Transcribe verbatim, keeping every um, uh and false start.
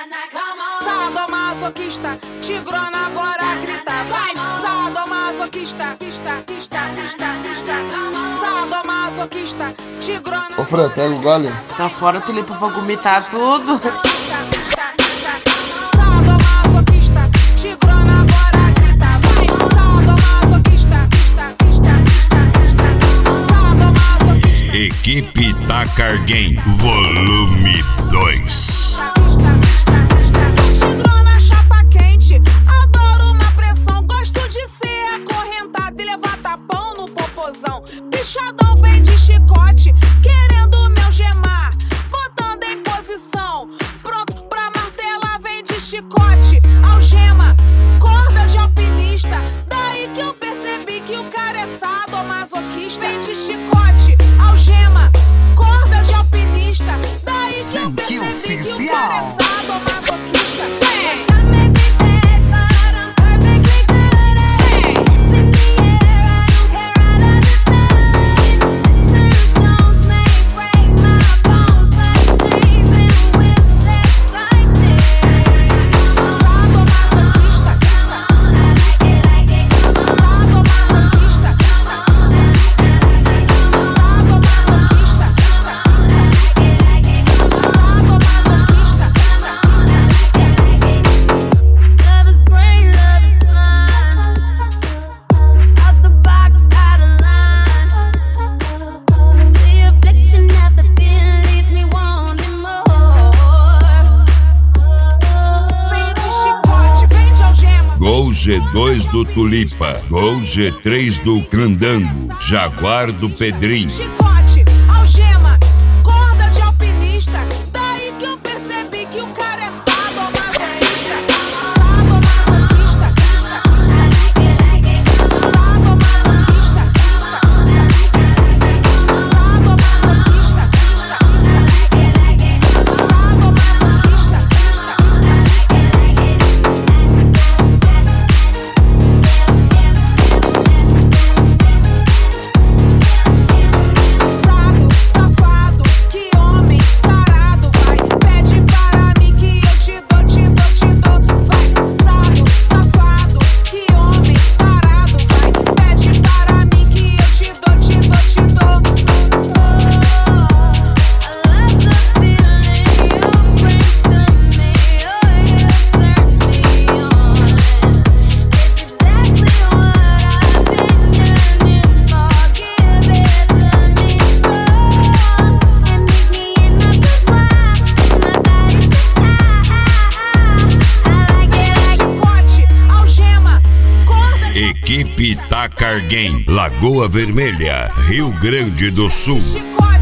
Sadomasoquista, tigrona agora grita. Vai, sadomasoquista, quista, quista, quista, quista. Sadomasoquista, tigrona. Ô Fran, pega o gole. Tá fora, Tulipa, vou vomitar tudo. Sadomasoquista, tigrona agora grita. Vai, sadomasoquista, quista, quista, quista, quista. Sadomasoquista. Equipe Tacar Game, volume dois. Bichadão vem de chicote, querendo me algemar, botando em posição, pronto pra martelar, vem de chicote, algema, corda de alpinista, daí que eu percebi que o cara é sadomasoquista. Vem de chicote, algema, corda de alpinista, daí que eu percebi que o cara é sadomasoquista. Vem! Gol G dois do Tulipa, Gol G três do Candango, Jaguar do Pedrinho. Chicote, algema, corda de alpinista, daí que eu percebi que o cara é sadomasoquista. Sadomasoquista, sadomasoquista, sadomasoquista, sadomasoquista. Equipe Tacar Game, Lagoa Vermelha, Rio Grande do Sul. Chicote.